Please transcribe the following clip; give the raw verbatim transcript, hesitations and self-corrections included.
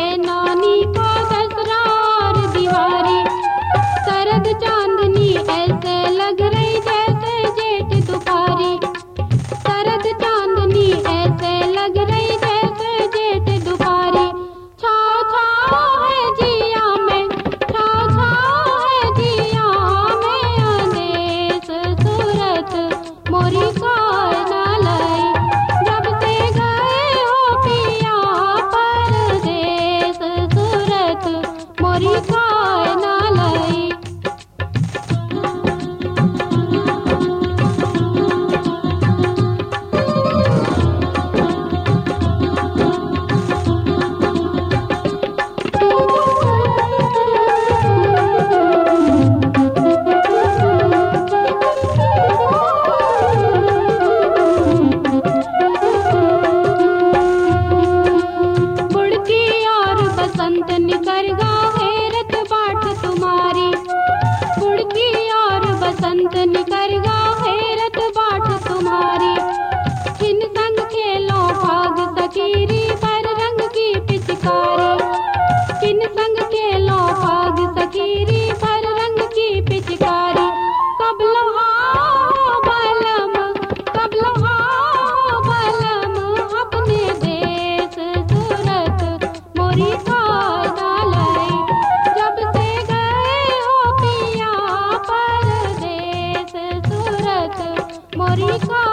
नानी का दसरार दिवारी। शरद चांदनी ऐसे लग रही जैसे जेठ दुपारी। शरद चांदनी ऐसे लग रही जैसे जेठ दुपारी। छाव छाव है जिया में, छाव छाव है जिया में, आदेश सूरत मोरी कार ना लई। जब से गए हो पिया परदेस, सूरत मोरी कार ना लई। बसंत निकर गा हेरत बाट तुम्हारी। बुड़की और बसंत निकर गा हेरत बाट तुम्हारी। किन संग खेलो भाग सकीरी पर रंग की पिचकारी। किन संग खेलो भाग सकीरी पर रंग की पिचकारी। कब लोहाओ बलम, कब लोहाओ बलम, अपने देश सूरत मोरी कार ना लई। जब से गए हो पिया परदेस, सूरत मोरी कार